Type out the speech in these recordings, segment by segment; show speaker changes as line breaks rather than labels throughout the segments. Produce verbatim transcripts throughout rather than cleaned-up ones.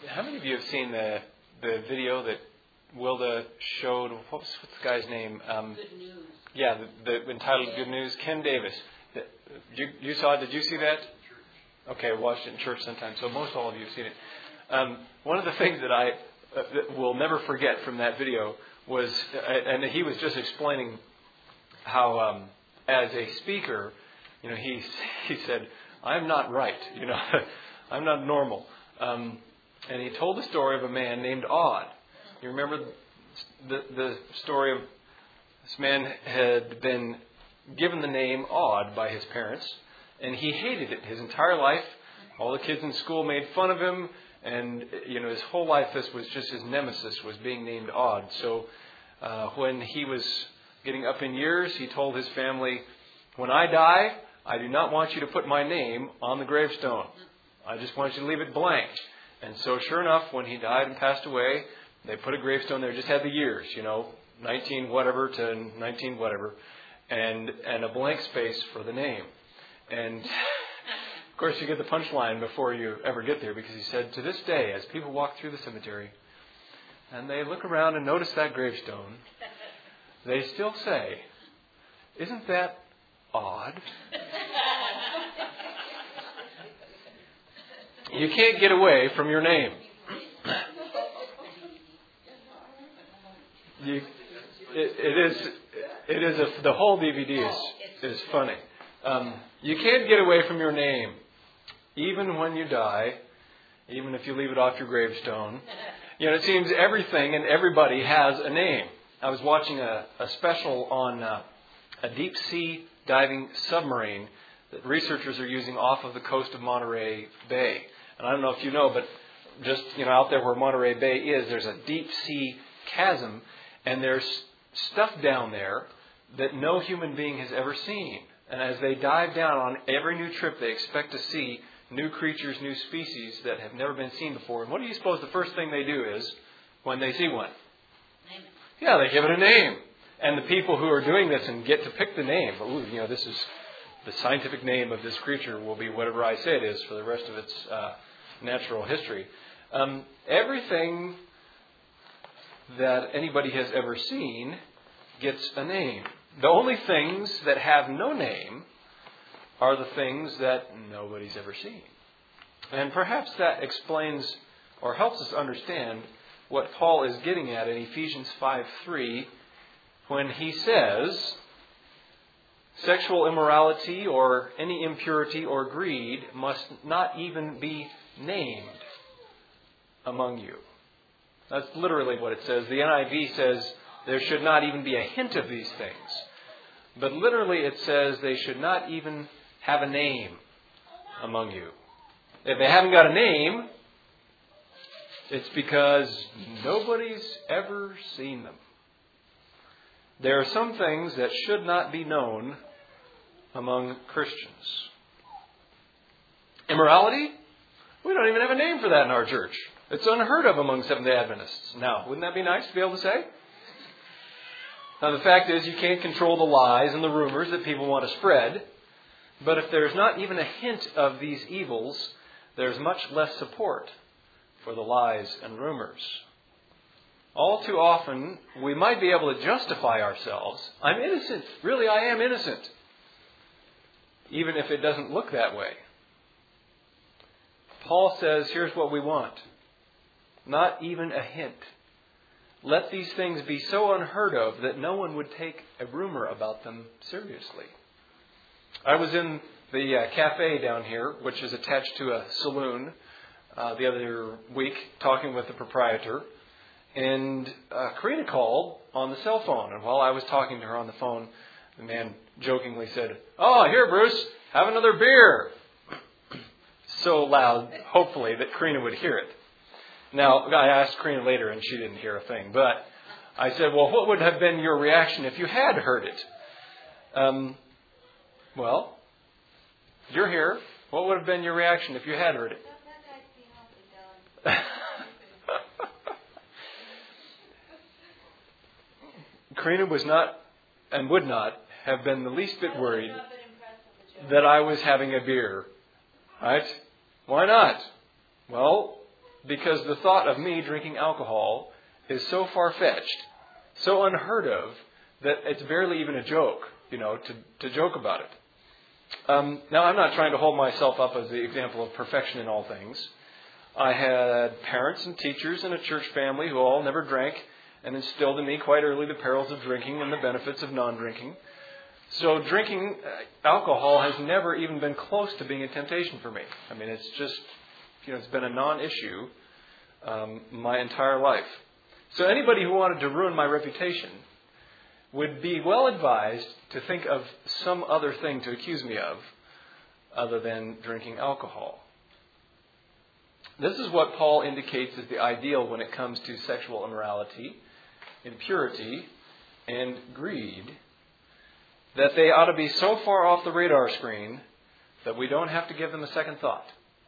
how many of you have seen the the video that Wilda showed? What's, what's the guy's name? Um,
Good News.
Yeah, the, the entitled Good News. Ken Davis. The, you, you saw it? Did you see that? Okay, I watched it in church sometime, so most all of you have seen it. Um, one of the things that I uh, that will never forget from that video was, uh, and he was just explaining how, um, as a speaker, you know, he he said, "I'm not right. You know, I'm not normal." Um, and he told the story of a man named Odd. You remember the the story of this man had been given the name Odd by his parents, and he hated it his entire life. All the kids in school made fun of him, and you know his whole life this was just his nemesis, was being named Odd. So uh, when he was getting up in years, he told his family, "When I die, I do not want you to put my name on the gravestone. I just want you to leave it blank." And so sure enough, when he died and passed away, they put a gravestone there, just had the years, you know, nineteen whatever to nineteen whatever, and and a blank space for the name. And of course you get the punchline before you ever get there, because he said, to this day, as people walk through the cemetery and they look around and notice that gravestone, they still say, "Isn't that odd?" You can't get away from your name. You, it, it is, it is a, the whole D V D is is funny. Um, you can't get away from your name, even when you die, even if you leave it off your gravestone. You know, it seems everything and everybody has a name. I was watching a, a special on uh, a deep sea diving submarine that researchers are using off of the coast of Monterey Bay. And I don't know if you know, but just, you know, out there where Monterey Bay is, there's a deep sea chasm, and there's stuff down there that no human being has ever seen. And as they dive down on every new trip, they expect to see new creatures, new species that have never been seen before. And what do you suppose the first thing they do is when they see one?
Name it.
Yeah, they give it a name. And the people who are doing this and get to pick the name, ooh, you know, this is the scientific name of this creature will be whatever I say it is for the rest of its uh, natural history. Um, everything that anybody has ever seen gets a name. The only things that have no name are the things that nobody's ever seen. And perhaps that explains or helps us understand what Paul is getting at in Ephesians five three when he says, sexual immorality or any impurity or greed must not even be named among you. That's literally what it says. The N I V says there should not even be a hint of these things. But literally it says they should not even have a name among you. If they haven't got a name, it's because nobody's ever seen them. There are some things that should not be known among Christians. Immorality? We don't even have a name for that in our church. It's unheard of among Seventh-day Adventists. Now, wouldn't that be nice to be able to say? Now, the fact is you can't control the lies and the rumors that people want to spread. But if there's not even a hint of these evils, there's much less support for the lies and rumors. All too often, we might be able to justify ourselves. I'm innocent. Really, I am innocent. Even if it doesn't look that way. Paul says, here's what we want. Not even a hint. Let these things be so unheard of that no one would take a rumor about them seriously. I was in the uh, cafe down here, which is attached to a saloon, uh, the other week, talking with the proprietor. And uh, Karina called on the cell phone. And while I was talking to her on the phone, the man jokingly said, "Oh, here, Bruce, have another beer." So loud, hopefully, that Karina would hear it. Now, I asked Karina later, and she didn't hear a thing. But I said, well, what would have been your reaction if you had heard it? Um, well, you're here. What would have been your reaction if you had heard it? Karina was not and would not have been the least bit worried that I was having a beer. Right? Why not? Well, because the thought of me drinking alcohol is so far-fetched, so unheard of, that it's barely even a joke, you know, to, to joke about it. Um, now, I'm not trying to hold myself up as the example of perfection in all things. I had parents and teachers in a church family who all never drank and instilled in me quite early the perils of drinking and the benefits of non-drinking. So drinking alcohol has never even been close to being a temptation for me. I mean, it's just, you know, it's been a non-issue um, my entire life. So anybody who wanted to ruin my reputation would be well advised to think of some other thing to accuse me of other than drinking alcohol. This is what Paul indicates as the ideal when it comes to sexual immorality, impurity, and greed, that they ought to be so far off the radar screen that we don't have to give them a second thought,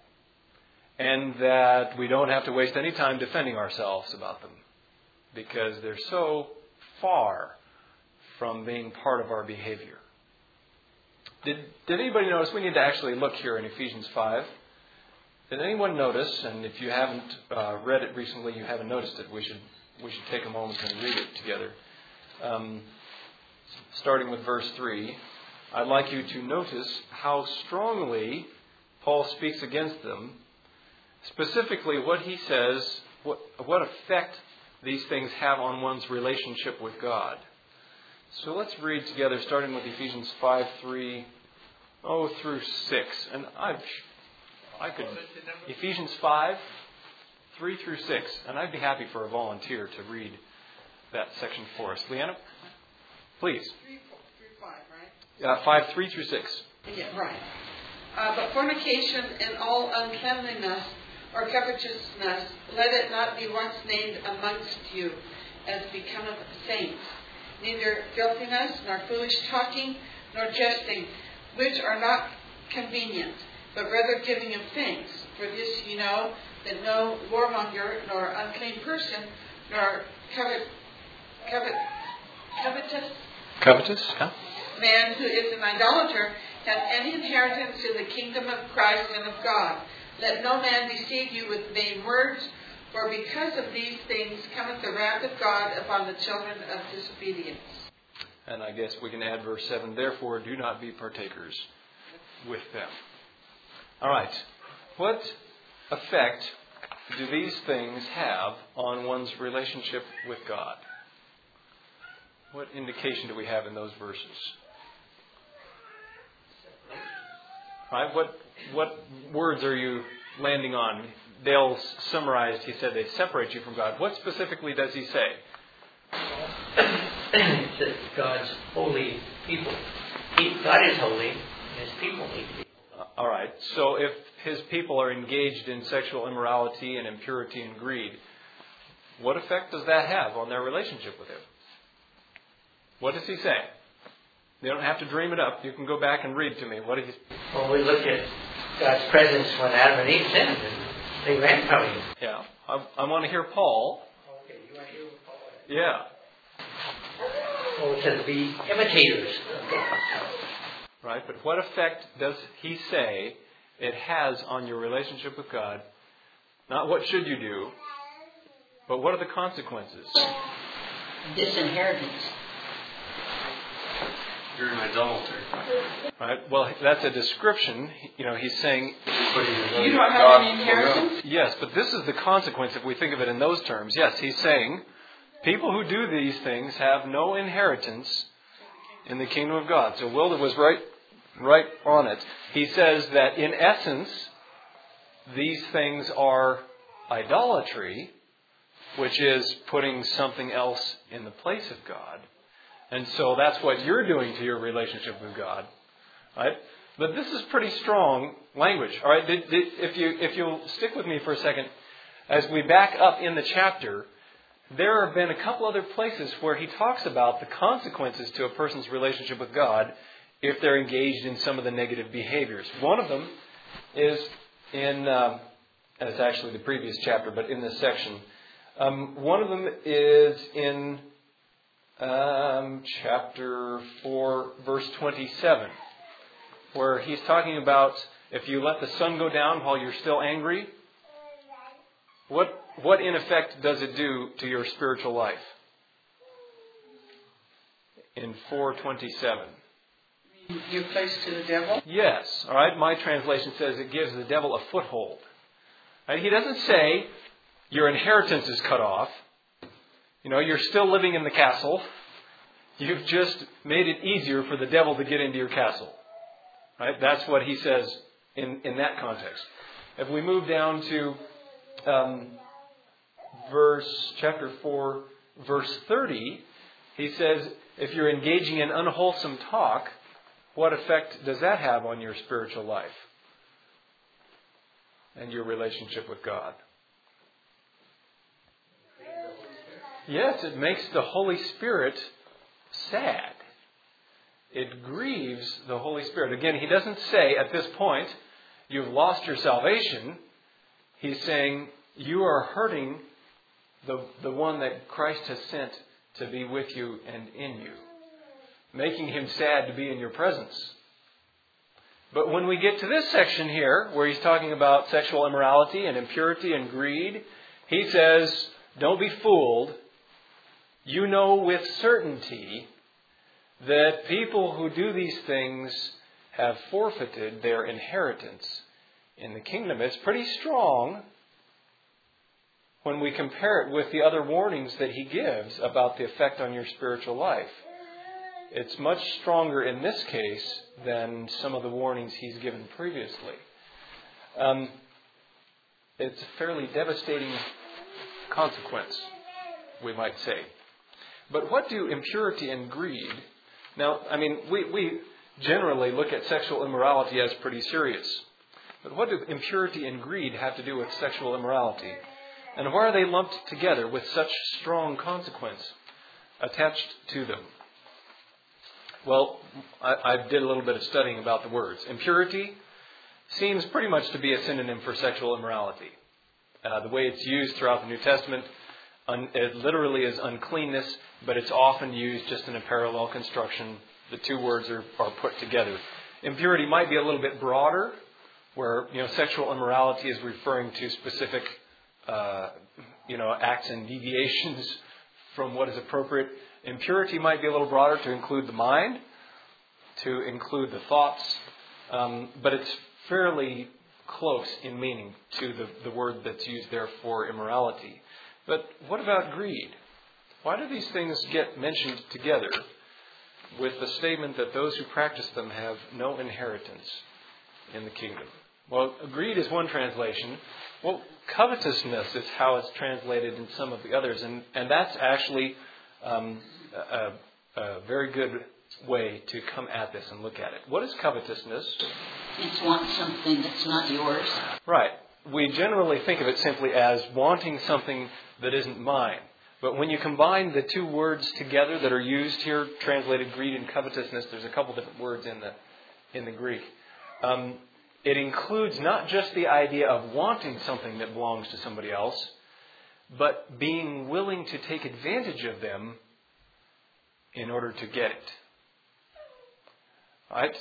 and that we don't have to waste any time defending ourselves about them, because they're so far from being part of our behavior. Did, did anybody notice? We need to actually look here in Ephesians five. Did anyone notice, and if you haven't uh, read it recently, you haven't noticed it, we should we should take a moment and read it together. Um, starting with verse three, I'd like you to notice how strongly Paul speaks against them. Specifically, what he says, what, what effect these things have on one's relationship with God. So let's read together, starting with Ephesians five, three, oh, through six. And I've, I could, Ephesians five, three through six. And I'd be happy for a volunteer to read that section for us. Leanna, please.
Three, four, three, five, right?
Uh, five, three through six.
Yeah, right. Uh, but fornication and all uncleanliness or covetousness, let it not be once named amongst you, as becometh saints. Neither filthiness, nor foolish talking, nor jesting, which are not convenient, but rather giving of thanks. For this you know, that no whoremonger, nor unclean person, nor covet, covet, covetous,
Covetous, yeah.
man who is an idolater hath any inheritance in the kingdom of Christ and of God. Let no man deceive you with vain words, for because of these things cometh the wrath of God upon the children of disobedience. And I guess we can add verse seven, therefore do not be partakers with them.
All right. What effect do these things have on one's relationship with God? What indication do we have in those verses? Right? What what words are you landing on? Dale summarized, he said they separate you from God. What specifically does he say?
It says God's holy people. He, God is holy, and His people need to be.
All right. So if His people are engaged in sexual immorality and impurity and greed, what effect does that have on their relationship with Him? What does he say? You don't have to dream it up. You can go back and read to me. What did he?
Well, we look at God's presence when Adam and Eve sinned, and they ran from Him.
Yeah. I, I want to hear Paul.
Okay, you want to hear what Paul is?
Yeah.
Well, it says be imitators of God.
Right. But what effect does he say it has on your relationship with God? Not what should you do, but what are the consequences?
Disinheritance.
You're an idolater.
Right. Well, that's a description. You know, he's saying
You don't have any inheritance?
yes, but this is the consequence if we think of it in those terms. Yes, he's saying people who do these things have no inheritance in the kingdom of God. So Wilder was right, right on it. He says that in essence, these things are idolatry, which is putting something else in the place of God. And so that's what you're doing to your relationship with God, right? But this is pretty strong language, all right? Did, did, if you if you'll stick with me for a second, as we back up in the chapter, there have been a couple other places where he talks about the consequences to a person's relationship with God if they're engaged in some of the negative behaviors. One of them is in, um, and it's actually the previous chapter, but in this section. Um, one of them is in um, chapter four, verse twenty-seven, where he's talking about if you let the sun go down while you're still angry, what, what in effect does it do to your spiritual life? In four twenty-seven.
You're placed to the devil?
Yes. All right. My translation says it gives the devil a foothold. Right? He doesn't say your inheritance is cut off. You know, you're still living in the castle. You've just made it easier for the devil to get into your castle. Right? That's what he says in, in that context. If we move down to um, verse chapter four, verse thirty, he says, if you're engaging in unwholesome talk, what effect does that have on your spiritual life and your relationship with God? Yes, it makes the Holy Spirit sad. It grieves the Holy Spirit. Again, he doesn't say at this point, you've lost your salvation. He's saying, you are hurting the, the one that Christ has sent to be with you and in you, making him sad to be in your presence. But when we get to this section here, where he's talking about sexual immorality and impurity and greed, he says, don't be fooled. You know with certainty that people who do these things have forfeited their inheritance in the kingdom. It's pretty strong when we compare it with the other warnings that he gives about the effect on your spiritual life. It's much stronger in this case than some of the warnings he's given previously. Um, it's a fairly devastating consequence, we might say. But what do impurity and greed... Now, I mean, we, we generally look at sexual immorality as pretty serious. But what do impurity and greed have to do with sexual immorality? And why are they lumped together with such strong consequence attached to them? Well, I, I did a little bit of studying about the words. Impurity seems pretty much to be a synonym for sexual immorality. Uh, the way it's used throughout the New Testament, un, it literally is uncleanness, but it's often used just in a parallel construction. The two words are, are put together. Impurity might be a little bit broader, where you know sexual immorality is referring to specific uh, you know acts and deviations from what is appropriate. Impurity might be a little broader to include the mind, to include the thoughts, um, but it's fairly close in meaning to the, the word that's used there for immorality. But what about greed? Why do these things get mentioned together with the statement that those who practice them have no inheritance in the kingdom? Well, greed is one translation. Well, covetousness is how it's translated in some of the others, and, and that's actually um, a, a very good way to come at this and look at it. What is covetousness?
It's wanting something that's not yours.
Right. We generally think of it simply as wanting something that isn't mine. But when you combine the two words together that are used here, translated greed and covetousness, there's a couple different words in the in the Greek. Um, it includes not just the idea of wanting something that belongs to somebody else, but being willing to take advantage of them in order to get it. Right?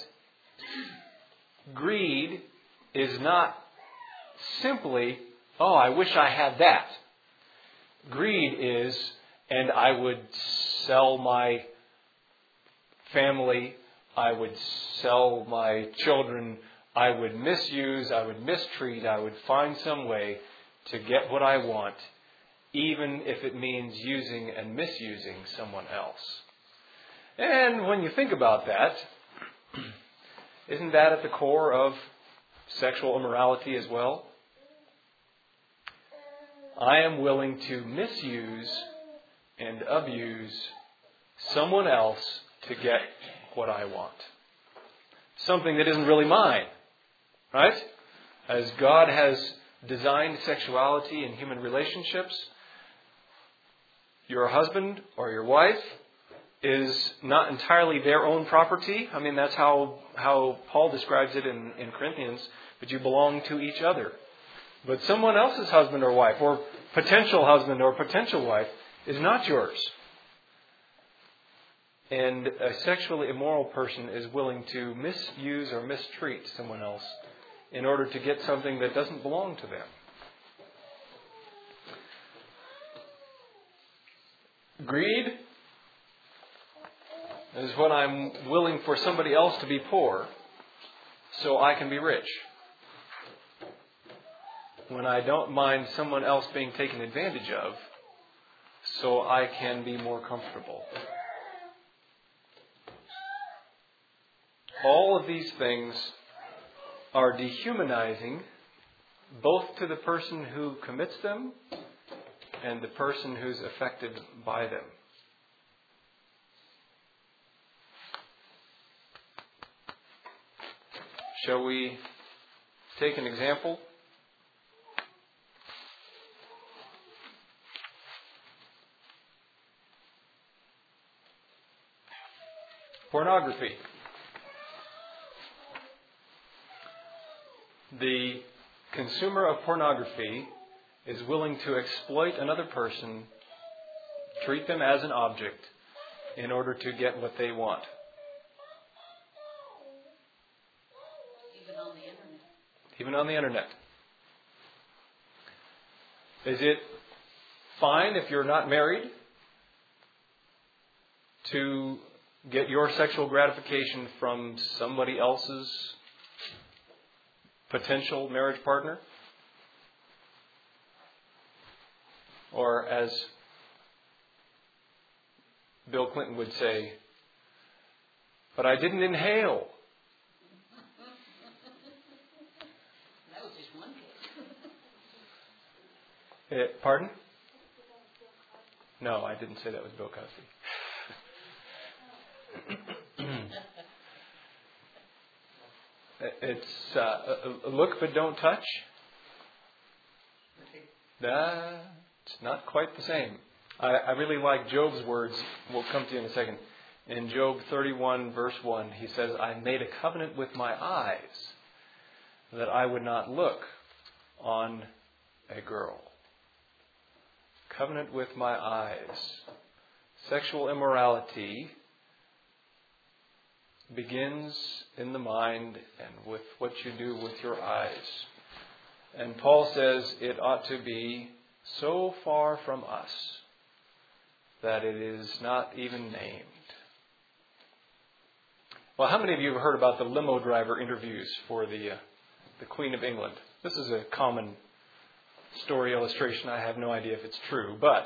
Greed is not simply, oh, I wish I had that. Greed is, and I would sell my family, I would sell my children, I would misuse, I would mistreat, I would find some way to get what I want, even if it means using and misusing someone else. And when you think about that, isn't that at the core of sexual immorality as well? I am willing to misuse and abuse someone else to get what I want. Something that isn't really mine. Right? As God has designed sexuality in human relationships, your husband or your wife is not entirely their own property. I mean, that's how, how Paul describes it in, in Corinthians, but you belong to each other. But someone else's husband or wife, or potential husband or potential wife, is not yours. And a sexually immoral person is willing to misuse or mistreat someone else in order to get something that doesn't belong to them. Greed is when I'm willing for somebody else to be poor so I can be rich. When I don't mind someone else being taken advantage of so I can be more comfortable. All of these things are dehumanizing both to the person who commits them and the person who's affected by them. Shall we take an example? Pornography. The consumer of pornography is willing to exploit another person, treat them as an object, in order to get what they want.
Even on the internet.
Even on the internet. Is it fine if you're not married to get your sexual gratification from somebody else's potential marriage partner? Or as Bill Clinton would say, but I didn't inhale.
That was just one case.
Eh, pardon? No, I didn't say that was Bill Cosby. It's uh, look but don't touch. Nah, it's not quite the same. I, I really like Job's words. We'll come to you in a second. In Job thirty-one, verse one, he says, I made a covenant with my eyes that I would not look on a girl. Covenant with my eyes. Sexual immorality begins in the mind and with what you do with your eyes. And Paul says it ought to be so far from us that it is not even named. Well, how many of you have heard about the limo driver interviews for the uh, the Queen of England? This is a common story illustration. I have no idea if it's true, but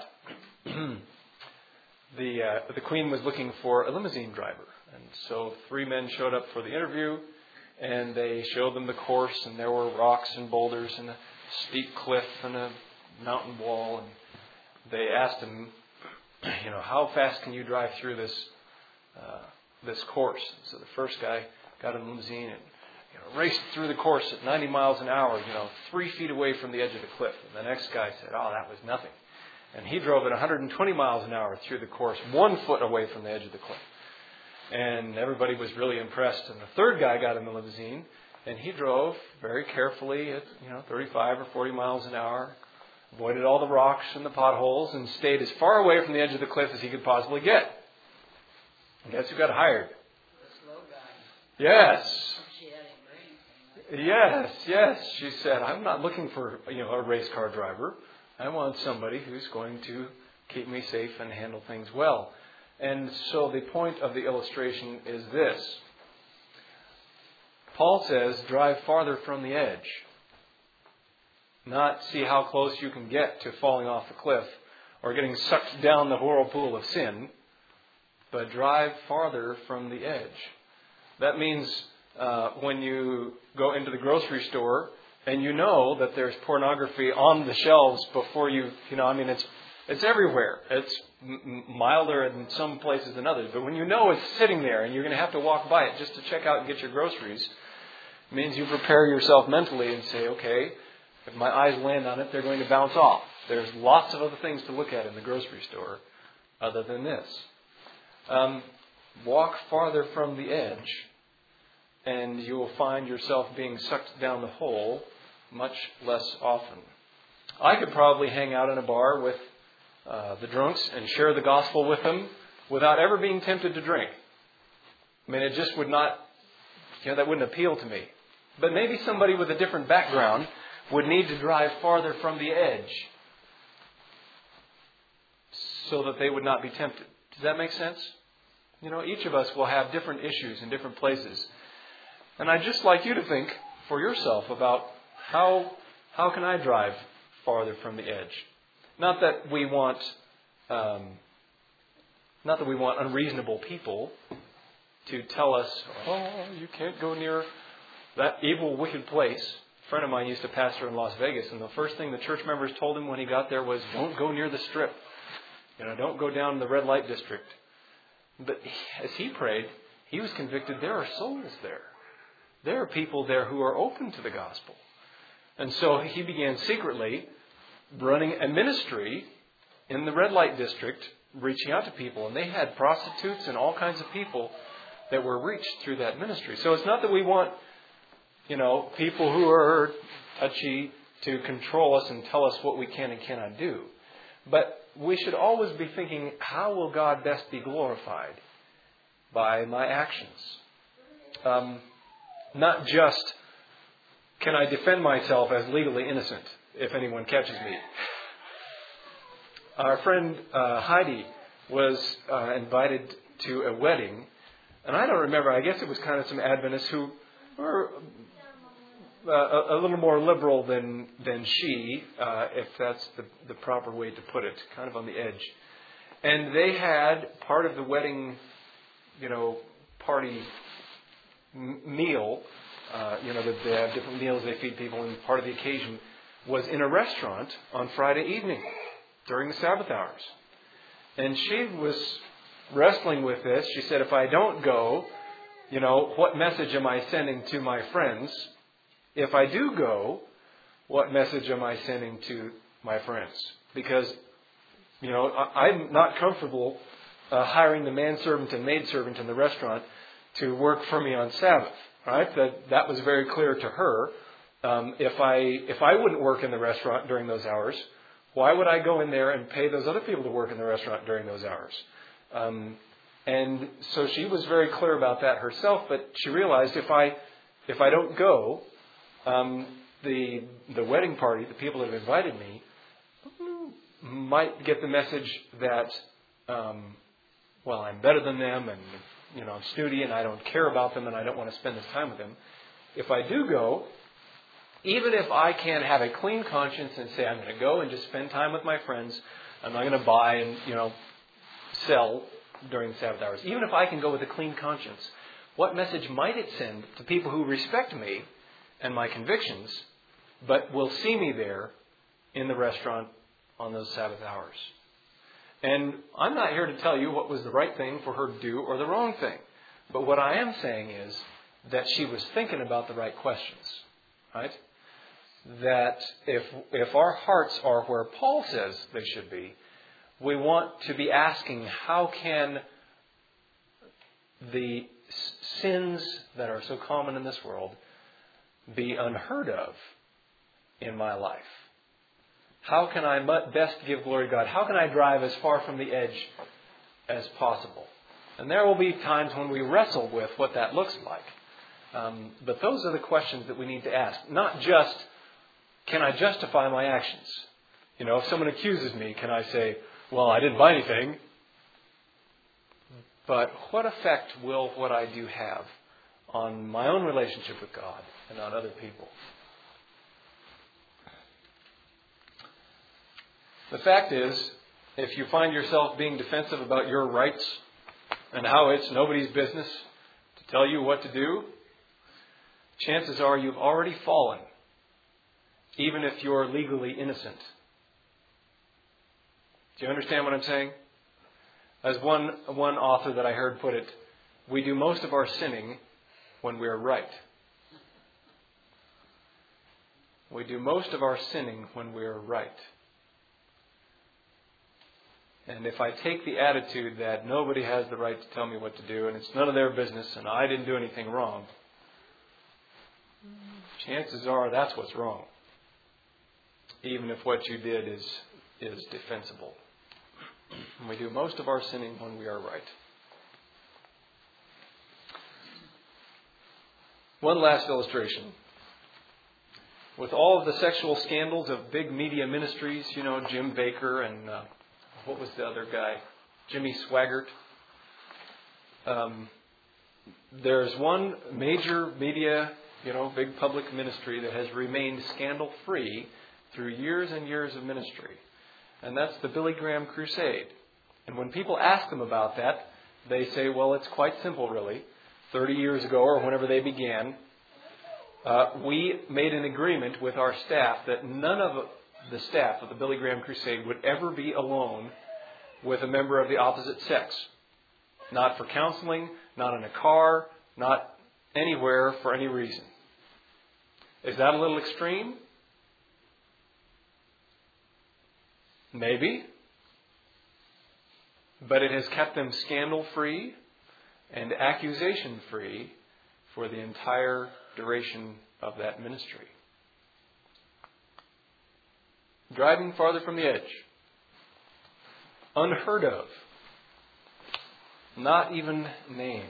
the uh, the Queen was looking for a limousine driver. And so three men showed up for the interview, and they showed them the course, and there were rocks and boulders and a steep cliff and a mountain wall. And they asked him, you know, how fast can you drive through this uh, this course? So the first guy got in the limousine and you know, raced through the course at ninety miles an hour, you know, three feet away from the edge of the cliff. And the next guy said, oh, that was nothing. And he drove at one hundred twenty miles an hour through the course, one foot away from the edge of the cliff. And everybody was really impressed. And the third guy got in the limousine, and he drove very carefully at, you know, thirty-five or forty miles an hour, avoided all the rocks and the potholes, and stayed as far away from the edge of the cliff as he could possibly get. And guess who got hired?
The slow guy.
Yes.
She had him brain.
Yes, yes. She said, I'm not looking for, you know, a race car driver. I want somebody who's going to keep me safe and handle things well. And so the point of the illustration is this. Paul says, drive farther from the edge. Not see how close you can get to falling off the cliff or getting sucked down the whirlpool of sin, but drive farther from the edge. That means uh, when you go into the grocery store and you know that there's pornography on the shelves before you, you know, I mean, it's It's everywhere. It's m- milder in some places than others. But when you know it's sitting there and you're going to have to walk by it just to check out and get your groceries, it means you prepare yourself mentally and say, okay, if my eyes land on it, they're going to bounce off. There's lots of other things to look at in the grocery store other than this. Um, walk farther from the edge and you will find yourself being sucked down the hole much less often. I could probably hang out in a bar with Uh, the drunks and share the gospel with them without ever being tempted to drink. I mean, it just would not, you know, that wouldn't appeal to me. But maybe somebody with a different background would need to drive farther from the edge so that they would not be tempted. Does that make sense? You know, each of us will have different issues in different places. And I'd just like you to think for yourself about how how can I drive farther from the edge? Not that we want um, not that we want unreasonable people to tell us, oh, you can't go near that evil, wicked place. A friend of mine used to pastor in Las Vegas, and the first thing the church members told him when he got there was, don't go near the Strip. You know, don't go down the red light district. But as he prayed, he was convicted there are souls there. There are people there who are open to the gospel. And so he began secretly running a ministry in the red light district, reaching out to people. And they had prostitutes and all kinds of people that were reached through that ministry. So it's not that we want, you know, people who are touchy to control us and tell us what we can and cannot do. But we should always be thinking, how will God best be glorified? By my actions. Um, not just, can I defend myself as legally innocent if anyone catches me? Our friend uh, Heidi was uh, invited to a wedding. And I don't remember, I guess it was kind of some Adventists who were uh, a, a little more liberal than than she, uh, if that's the, the proper way to put it, kind of on the edge. And they had part of the wedding, you know, party m- meal, uh, you know, that they have different meals they feed people, and part of the occasion was in a restaurant on Friday evening during the Sabbath hours. And she was wrestling with this. She said, if I don't go, you know, what message am I sending to my friends? If I do go, what message am I sending to my friends? Because, you know, I, I'm not comfortable uh, hiring the manservant and maidservant in the restaurant to work for me on Sabbath. Right? That that was very clear to her. Um, if I if I wouldn't work in the restaurant during those hours, why would I go in there and pay those other people to work in the restaurant during those hours? Um, and so she was very clear about that herself, but she realized if I if I don't go, um, the the wedding party, the people that have invited me, might get the message that, um, well, I'm better than them, and you know, I'm snooty, and I don't care about them, and I don't want to spend this time with them. If I do go, even if I can have a clean conscience and say I'm going to go and just spend time with my friends, I'm not going to buy and you know sell during the Sabbath hours. Even if I can go with a clean conscience, what message might it send to people who respect me and my convictions, but will see me there in the restaurant on those Sabbath hours? And I'm not here to tell you what was the right thing for her to do or the wrong thing. But what I am saying is that she was thinking about the right questions. Right? That if if our hearts are where Paul says they should be, we want to be asking, how can the sins that are so common in this world be unheard of in my life? How can I best give glory to God? How can I drive as far from the edge as possible? And there will be times when we wrestle with what that looks like. Um, but those are the questions that we need to ask. Not just, can I justify my actions? You know, if someone accuses me, can I say, well, I didn't buy anything. But what effect will what I do have on my own relationship with God and on other people? The fact is, if you find yourself being defensive about your rights and how it's nobody's business to tell you what to do, chances are you've already fallen, even if you're legally innocent. Do you understand what I'm saying? As one, one author that I heard put it, we do most of our sinning when we're right. We do most of our sinning when we're right. And if I take the attitude that nobody has the right to tell me what to do and it's none of their business and I didn't do anything wrong, chances are that's what's wrong. Even if what you did is is defensible. And we do most of our sinning when we are right. One last illustration. With all of the sexual scandals of big media ministries, you know, Jim Bakker and uh, what was the other guy? Jimmy Swaggart. Um, there's one major media, you know, big public ministry that has remained scandal-free through years and years of ministry. And that's the Billy Graham Crusade. And when people ask them about that, they say, well, it's quite simple, really. thirty years ago, or whenever they began, uh, we made an agreement with our staff that none of the staff of the Billy Graham Crusade would ever be alone with a member of the opposite sex. Not for counseling, not in a car, not anywhere for any reason. Is that a little extreme? Maybe. But it has kept them scandal-free and accusation-free for the entire duration of that ministry. Driving farther from the edge. Unheard of. Not even named.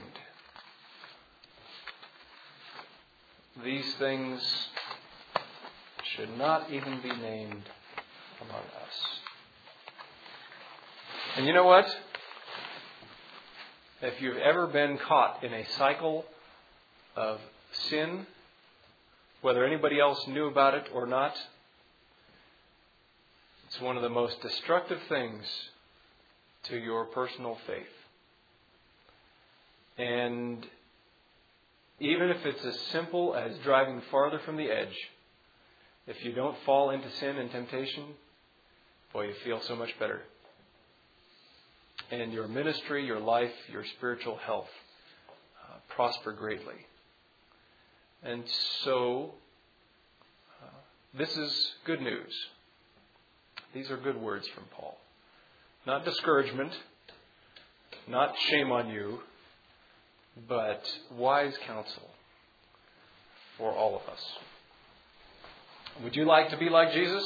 These things should not even be named among us. And you know what? If you've ever been caught in a cycle of sin, whether anybody else knew about it or not, it's one of the most destructive things to your personal faith. And even if it's as simple as driving farther from the edge, if you don't fall into sin and temptation, boy, you feel so much better. And your ministry, your life, your spiritual health uh, prosper greatly. And so, uh, this is good news. These are good words from Paul. Not discouragement, not shame on you, but wise counsel for all of us. Would you like to be like Jesus?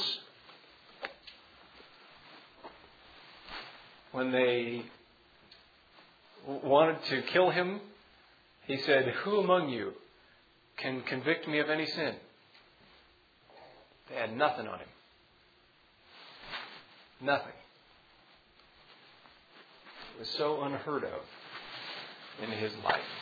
When they wanted to kill him, he said, "Who among you can convict me of any sin?" They had nothing on him. Nothing. It was so unheard of in his life.